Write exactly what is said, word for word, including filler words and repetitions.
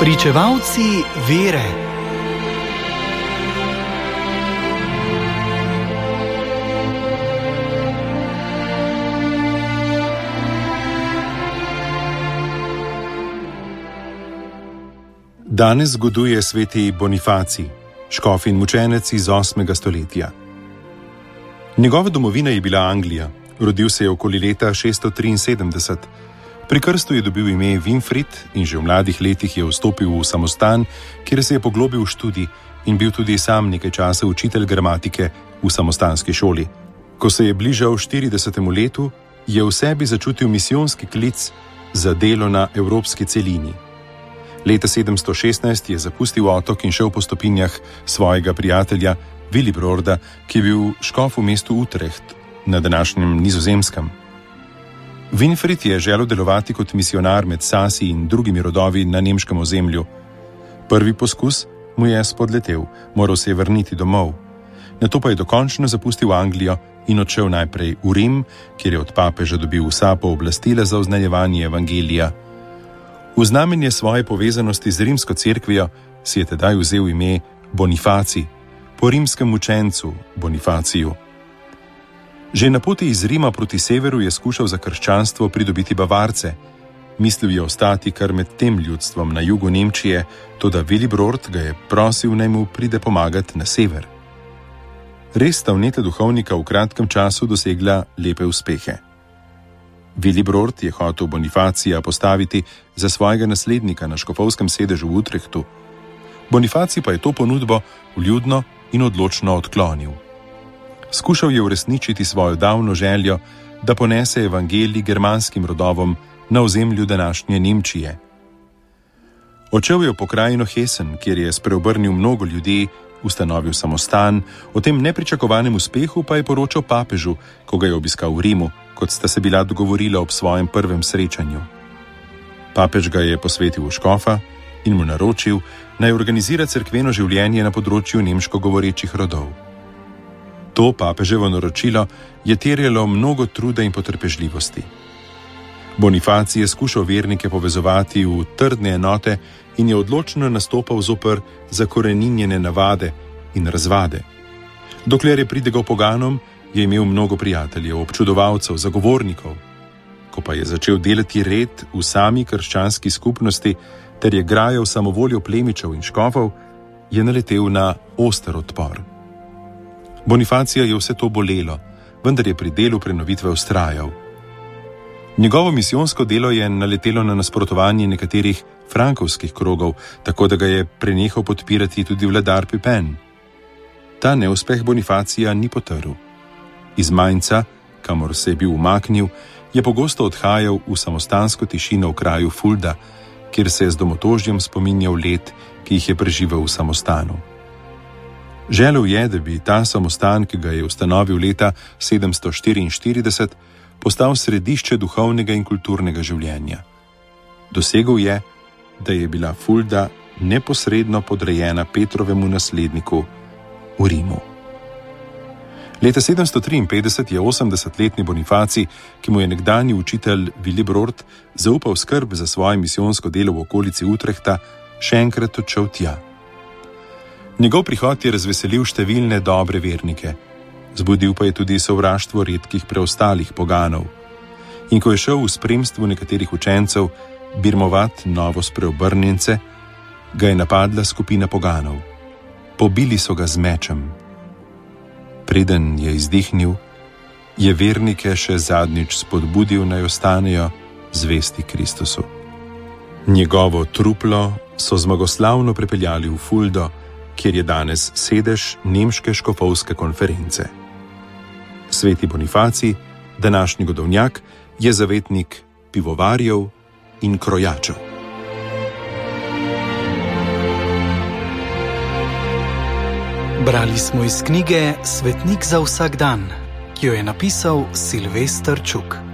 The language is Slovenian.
Pričevalci vere. Danes zgoduje sveti Bonifacij, škof in mučenec iz osmega stoletja. Njegova domovina je bila Anglija, rodil se je okoli leta šeststo triinsedemdeset. Pri krstu je dobil ime Winfrid in že v mladih letih je vstopil v samostan, kjer se je poglobil v študij in bil tudi sam nekaj časa učitelj gramatike v samostanski šoli. Ko se je bližal štiridesetemu letu, je v sebi začutil misijonski klic za delo na evropski celini. Leta sedemsto šestnajst je zapustil otok in šel po stopinjah svojega prijatelja Wilibrorda, ki je bil škof v mestu Utrecht na današnjem Nizozemskem. Winfrid je želel delovati kot misionar med Sasi in drugimi rodovi na nemškem ozemlju. Prvi poskus mu je spodletel, moral se je vrniti domov. Nato pa je dokončno zapustil Anglijo in odšel najprej v Rim, kjer je od papeža dobil vsa pooblastila za oznanjevanje evangelija. V znamenje svoje povezanosti z rimsko cerkvijo si je tedaj vzel ime Bonifacij, po rimskem mučencu Bonifaciju. Že na poti iz Rima proti severu je skušal za krščanstvo pridobiti Bavarce. Mislil je ostati kar med tem ljudstvom na jugu Nemčije, toda Wilibrord ga je prosil, naj mu pride pomagati na sever. Res sta vneta duhovnika v kratkem času dosegla lepe uspehe. Wilibrord je hotel Bonifacija postaviti za svojega naslednika na škofovskem sedežu v Utrechtu. Bonifacij pa je to ponudbo vljudno in odločno odklonil. Skušal je uresničiti svojo davno željo, da ponese evangelij germanskim rodovom na ozemlju današnje Nemčije. Odšel je v pokrajino Hessen, kjer je spreobrnil mnogo ljudi, ustanovil samostan, o tem nepričakovanem uspehu pa je poročal papežu, ko ga je obiskal v Rimu, kot sta se bila dogovorila ob svojem prvem srečanju. Papež ga je posvetil v škofa in mu naročil, naj organizira cerkveno življenje na področju nemško govorečih rodov. To papeževo naročilo je terjalo mnogo truda in potrpežljivosti. Bonifacij je skušal vernike povezovati v trdne enote in je odločno nastopal zoper zakoreninjene navade in razvade. Dokler je pridigal poganom, je imel mnogo prijateljev, občudovalcev, zagovornikov. Ko pa je začel delati red v sami krščanski skupnosti ter je grajal samovoljo plemičev in škofov, je naletel na oster odpor. Bonifacija je vse to bolelo, vendar je pri delu prenovitve vztrajal. Njegovo misijonsko delo je naletelo na nasprotovanje nekaterih frankovskih krogov, tako da ga je prenehal podpirati tudi vladar Pipen. Ta neuspeh Bonifacija ni potrl. Iz Mainca, kamor se je bil umaknil, je pogosto odhajal v samostansko tišino v kraju Fulda, kjer se je z domotožjem spominjal let, ki jih je preživel v samostanu. Želel je, da bi ta samostan, ki ga je ustanovil leta sedemsto štiriinštirideset, postal središče duhovnega in kulturnega življenja. Dosegel je, da je bila Fulda neposredno podrejena Petrovemu nasledniku v Rimu. Leta sedemsto triinpetdeset je osemdesetletni Bonifacij, ki mu je nekdanji učitelj Wilibrord zaupal skrb za svoje misijonsko delo v okolici Utrechta, še enkrat odšel tja. Njegov prihod je razveselil številne dobre vernike, zbudil pa je tudi sovraštvo redkih preostalih poganov. In ko je šel v spremstvu nekaterih učencev birmovat novo spreobrnjence, ga je napadla skupina poganov. Pobili so ga z mečem. Preden je izdihnil, je vernike še zadnjič spodbudil, naj ostanejo zvesti Kristusu. Njegovo truplo so zmagoslavno prepeljali v Fuldo, kjer je danes sedež nemške škofovske konference. Sveti Bonifacij, današnji godovnjak, je zavetnik pivovarjev in krojačev. Brali smo iz knjige Svetnik za vsak dan, ki jo je napisal Silvester Čuk.